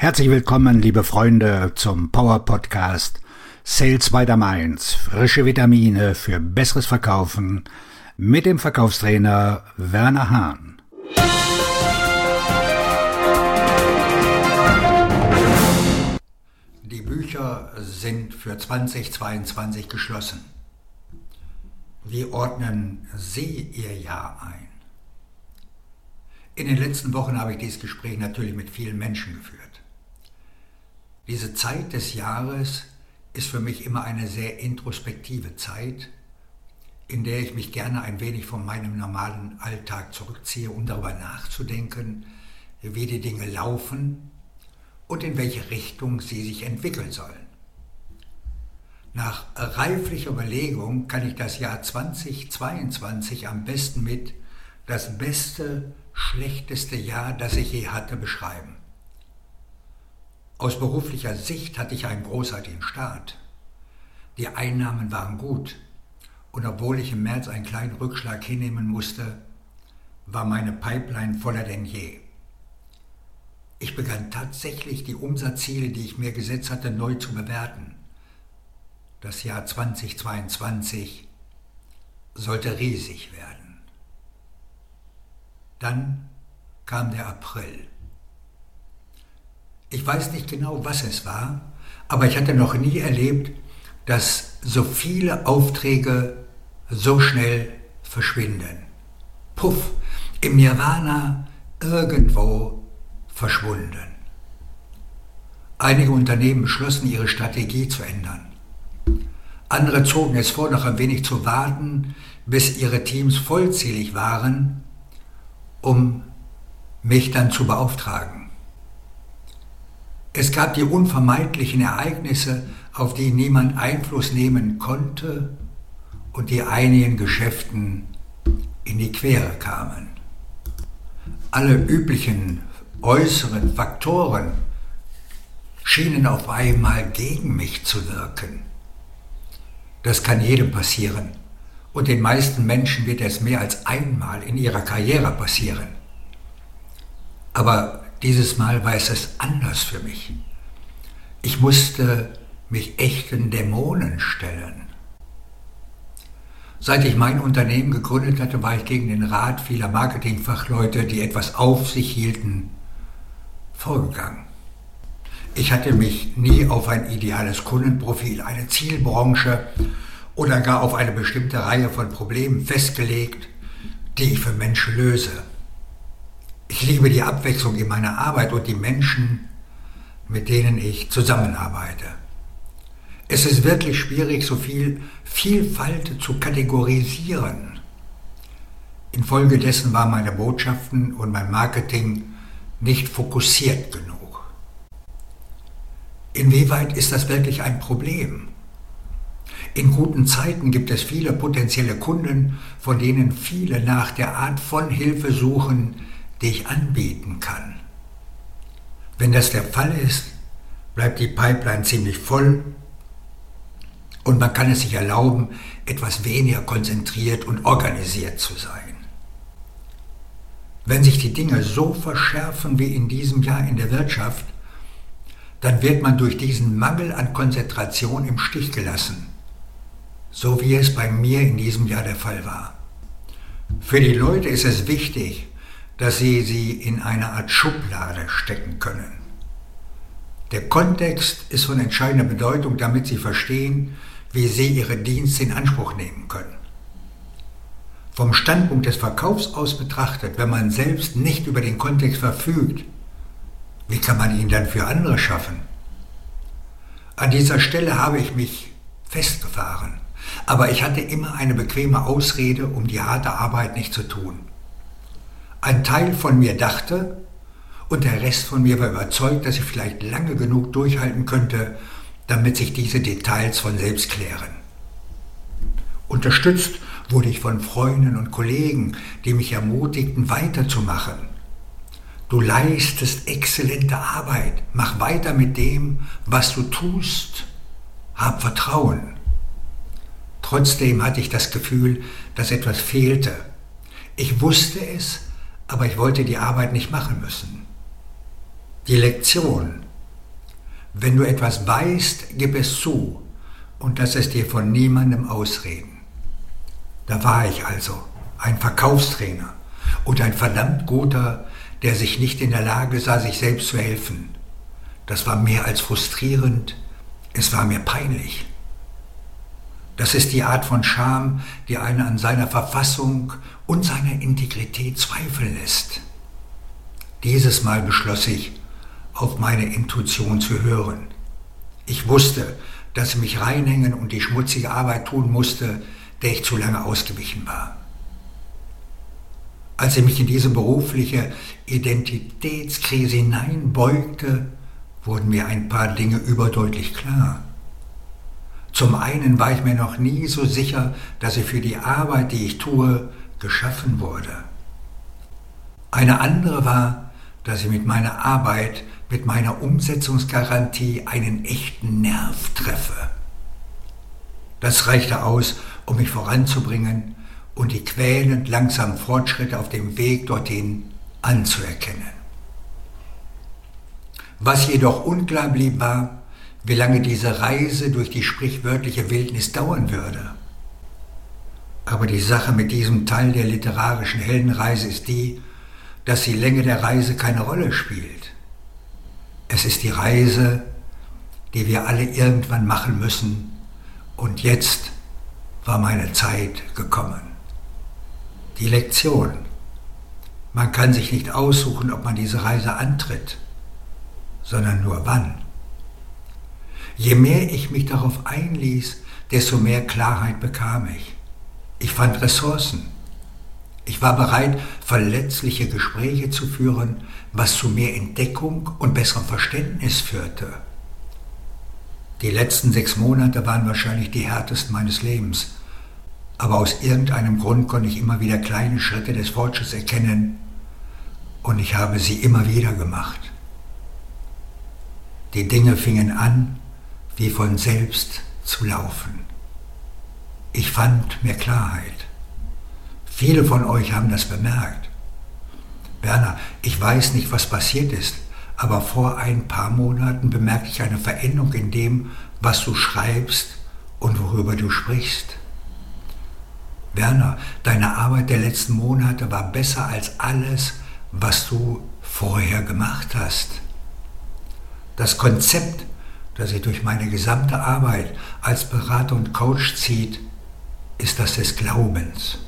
Herzlich willkommen, liebe Freunde, zum Power Podcast Sales by the Mainz. Frische Vitamine für besseres Verkaufen mit dem Verkaufstrainer Werner Hahn. Die Bücher sind für 2022 geschlossen. Wie ordnen Sie Ihr Jahr ein? In den letzten Wochen habe ich dieses Gespräch natürlich mit vielen Menschen geführt. Diese Zeit des Jahres ist für mich immer eine sehr introspektive Zeit, in der ich mich gerne ein wenig von meinem normalen Alltag zurückziehe, um darüber nachzudenken, wie die Dinge laufen und in welche Richtung sie sich entwickeln sollen. Nach reiflicher Überlegung kann ich das Jahr 2022 am besten mit das beste, schlechteste Jahr, das ich je hatte, beschreiben. Aus beruflicher Sicht hatte ich einen großartigen Start. Die Einnahmen waren gut und obwohl ich im März einen kleinen Rückschlag hinnehmen musste, war meine Pipeline voller denn je. Ich begann tatsächlich die Umsatzziele, die ich mir gesetzt hatte, neu zu bewerten. Das Jahr 2022 sollte riesig werden. Dann kam der April. Ich weiß nicht genau, was es war, aber ich hatte noch nie erlebt, dass so viele Aufträge so schnell verschwinden. Puff, im Nirvana irgendwo verschwunden. Einige Unternehmen beschlossen, ihre Strategie zu ändern. Andere zogen es vor, noch ein wenig zu warten, bis ihre Teams vollzählig waren, um mich dann zu beauftragen. Es gab die unvermeidlichen Ereignisse, auf die niemand Einfluss nehmen konnte und die einigen Geschäften in die Quere kamen. Alle üblichen äußeren Faktoren schienen auf einmal gegen mich zu wirken. Das kann jedem passieren und den meisten Menschen wird es mehr als einmal in ihrer Karriere passieren. Aber dieses Mal war es anders für mich. Ich musste mich echten Dämonen stellen. Seit ich mein Unternehmen gegründet hatte, war ich gegen den Rat vieler Marketingfachleute, die etwas auf sich hielten, vorgegangen. Ich hatte mich nie auf ein ideales Kundenprofil, eine Zielbranche oder gar auf eine bestimmte Reihe von Problemen festgelegt, die ich für Menschen löse. Ich liebe die Abwechslung in meiner Arbeit und die Menschen, mit denen ich zusammenarbeite. Es ist wirklich schwierig, so viel Vielfalt zu kategorisieren. Infolgedessen waren meine Botschaften und mein Marketing nicht fokussiert genug. Inwieweit ist das wirklich ein Problem? In guten Zeiten gibt es viele potenzielle Kunden, von denen viele nach der Art von Hilfe suchen, die ich anbieten kann. Wenn das der Fall ist, bleibt die Pipeline ziemlich voll und man kann es sich erlauben, etwas weniger konzentriert und organisiert zu sein. Wenn sich die Dinge so verschärfen wie in diesem Jahr in der Wirtschaft, dann wird man durch diesen Mangel an Konzentration im Stich gelassen, so wie es bei mir in diesem Jahr der Fall war. Für die Leute ist es wichtig, dass sie in eine Art Schublade stecken können. Der Kontext ist von entscheidender Bedeutung, damit sie verstehen, wie sie ihre Dienste in Anspruch nehmen können. Vom Standpunkt des Verkaufs aus betrachtet, wenn man selbst nicht über den Kontext verfügt, wie kann man ihn dann für andere schaffen? An dieser Stelle habe ich mich festgefahren, aber ich hatte immer eine bequeme Ausrede, um die harte Arbeit nicht zu tun. Ein Teil von mir dachte und der Rest von mir war überzeugt, dass ich vielleicht lange genug durchhalten könnte, damit sich diese Details von selbst klären. Unterstützt wurde ich von Freunden und Kollegen, die mich ermutigten, weiterzumachen. Du leistest exzellente Arbeit, mach weiter mit dem, was du tust, hab Vertrauen. Trotzdem hatte ich das Gefühl, dass etwas fehlte. Ich wusste es, aber ich wollte die Arbeit nicht machen müssen. Die Lektion, Wenn du etwas weißt, gib es zu und lass es dir von niemandem ausreden. Da war ich also, ein Verkaufstrainer und ein verdammt guter, der sich nicht in der Lage sah, sich selbst zu helfen. Das war mehr als frustrierend, es war mir peinlich. Das ist die Art von Scham, die einen an seiner Verfassung und seiner Integrität zweifeln lässt. Dieses Mal beschloss ich, auf meine Intuition zu hören. Ich wusste, dass ich mich reinhängen und die schmutzige Arbeit tun musste, der ich zu lange ausgewichen war. Als ich mich in diese berufliche Identitätskrise hineinbeugte, wurden mir ein paar Dinge überdeutlich klar. Zum einen war ich mir noch nie so sicher, dass ich für die Arbeit, die ich tue, geschaffen wurde. Eine andere war, dass ich mit meiner Arbeit, mit meiner Umsetzungsgarantie einen echten Nerv treffe. Das reichte aus, um mich voranzubringen und die quälend langsamen Fortschritte auf dem Weg dorthin anzuerkennen. Was jedoch unklar blieb, war, wie lange diese Reise durch die sprichwörtliche Wildnis dauern würde. Aber die Sache mit diesem Teil der literarischen Heldenreise ist die, dass die Länge der Reise keine Rolle spielt. Es ist die Reise, die wir alle irgendwann machen müssen, und jetzt war meine Zeit gekommen. Die Lektion. Man kann sich nicht aussuchen, ob man diese Reise antritt, sondern nur wann. Je mehr ich mich darauf einließ, desto mehr Klarheit bekam ich. Ich fand Ressourcen. Ich war bereit, verletzliche Gespräche zu führen, was zu mehr Entdeckung und besserem Verständnis führte. Die letzten 6 Monate waren wahrscheinlich die härtesten meines Lebens, aber aus irgendeinem Grund konnte ich immer wieder kleine Schritte des Fortschritts erkennen und ich habe sie immer wieder gemacht. Die Dinge fingen an, wie von selbst zu laufen. Ich fand mehr Klarheit. Viele von euch haben das bemerkt. Werner, ich weiß nicht, was passiert ist, aber vor ein paar Monaten bemerkte ich eine Veränderung in dem, was du schreibst und worüber du sprichst. Werner, deine Arbeit der letzten Monate war besser als alles, was du vorher gemacht hast. Das Konzept, das sich durch meine gesamte Arbeit als Berater und Coach zieht, ist das des Glaubens.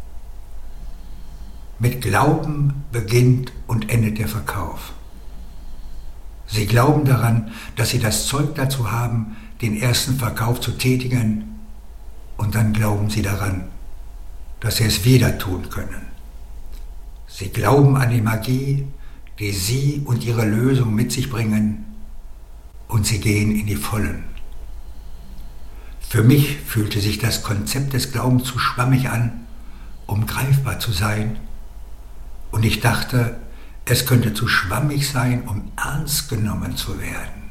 Mit Glauben beginnt und endet der Verkauf. Sie glauben daran, dass Sie das Zeug dazu haben, den ersten Verkauf zu tätigen, und dann glauben Sie daran, dass Sie es wieder tun können. Sie glauben an die Magie, die Sie und Ihre Lösung mit sich bringen, und Sie gehen in die Vollen. Für mich fühlte sich das Konzept des Glaubens zu schwammig an, um greifbar zu sein, und ich dachte, es könnte zu schwammig sein, um ernst genommen zu werden.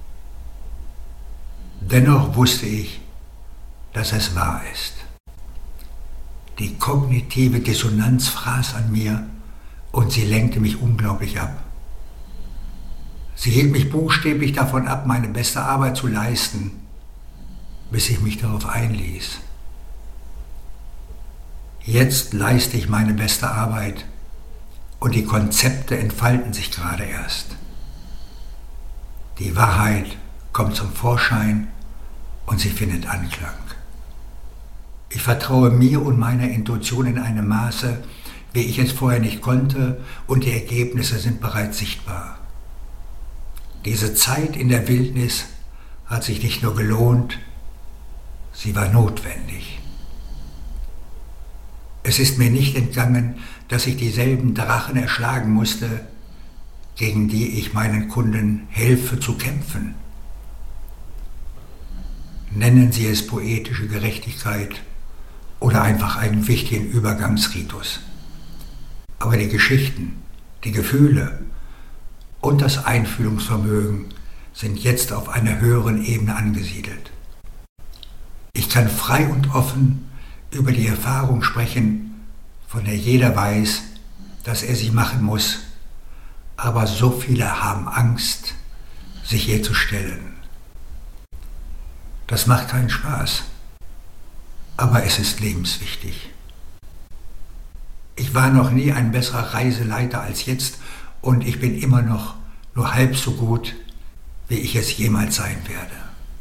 Dennoch wusste ich, dass es wahr ist. Die kognitive Dissonanz fraß an mir und sie lenkte mich unglaublich ab. Sie hielt mich buchstäblich davon ab, meine beste Arbeit zu leisten, bis ich mich darauf einließ. Jetzt leiste ich meine beste Arbeit und die Konzepte entfalten sich gerade erst. Die Wahrheit kommt zum Vorschein und sie findet Anklang. Ich vertraue mir und meiner Intuition in einem Maße, wie ich es vorher nicht konnte, und die Ergebnisse sind bereits sichtbar. Diese Zeit in der Wildnis hat sich nicht nur gelohnt, sie war notwendig. Es ist mir nicht entgangen, dass ich dieselben Drachen erschlagen musste, gegen die ich meinen Kunden helfe zu kämpfen. Nennen Sie es poetische Gerechtigkeit oder einfach einen wichtigen Übergangsritus. Aber die Geschichten, die Gefühle und das Einfühlungsvermögen sind jetzt auf einer höheren Ebene angesiedelt. Ich kann frei und offen über die Erfahrung sprechen, von der jeder weiß, dass er sie machen muss, aber so viele haben Angst, sich herzustellen. Das macht keinen Spaß, aber es ist lebenswichtig. Ich war noch nie ein besserer Reiseleiter als jetzt und ich bin immer noch nur halb so gut, wie ich es jemals sein werde.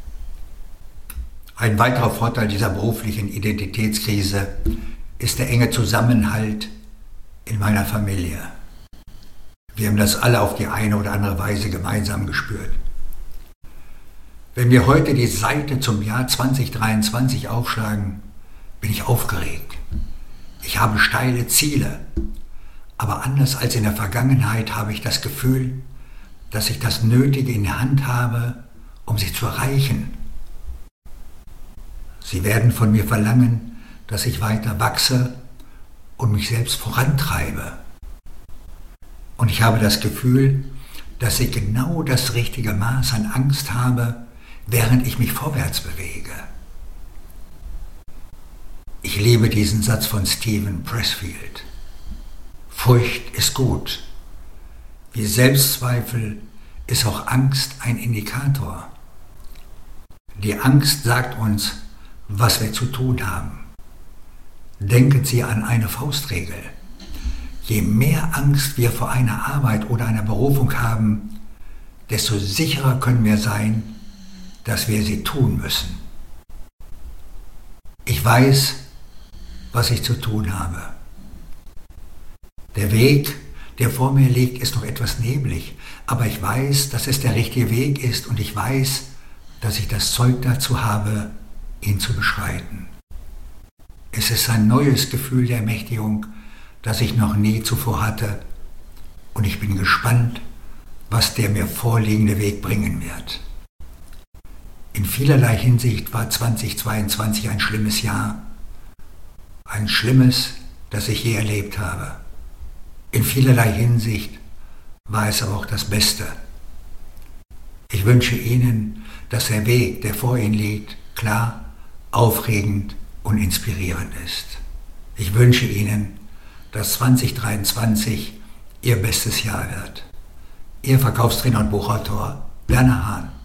Ein weiterer Vorteil dieser beruflichen Identitätskrise ist der enge Zusammenhalt in meiner Familie. Wir haben das alle auf die eine oder andere Weise gemeinsam gespürt. Wenn wir heute die Seite zum Jahr 2023 aufschlagen, bin ich aufgeregt. Ich habe steile Ziele, aber anders als in der Vergangenheit habe ich das Gefühl, dass ich das Nötige in der Hand habe, um sie zu erreichen. Sie werden von mir verlangen, dass ich weiter wachse und mich selbst vorantreibe. Und ich habe das Gefühl, dass ich genau das richtige Maß an Angst habe, während ich mich vorwärts bewege. Ich liebe diesen Satz von Steven Pressfield. Furcht ist gut. Wie Selbstzweifel ist auch Angst ein Indikator. Die Angst sagt uns, was wir zu tun haben. Denken Sie an eine Faustregel. Je mehr Angst wir vor einer Arbeit oder einer Berufung haben, desto sicherer können wir sein, dass wir sie tun müssen. Ich weiß, was ich zu tun habe. Der Weg, der vor mir liegt, ist noch etwas neblig, aber ich weiß, dass es der richtige Weg ist und ich weiß, dass ich das Zeug dazu habe, ihn zu beschreiten. Es ist ein neues Gefühl der Ermächtigung, das ich noch nie zuvor hatte, und ich bin gespannt, was der mir vorliegende Weg bringen wird. In vielerlei Hinsicht war 2022 ein schlimmes Jahr, ein schlimmes, das ich je erlebt habe. In vielerlei Hinsicht war es aber auch das Beste. Ich wünsche Ihnen, dass der Weg, der vor Ihnen liegt, klar, aufregend und inspirierend ist. Ich wünsche Ihnen, dass 2023 Ihr bestes Jahr wird. Ihr Verkaufstrainer und Buchautor Werner Hahn.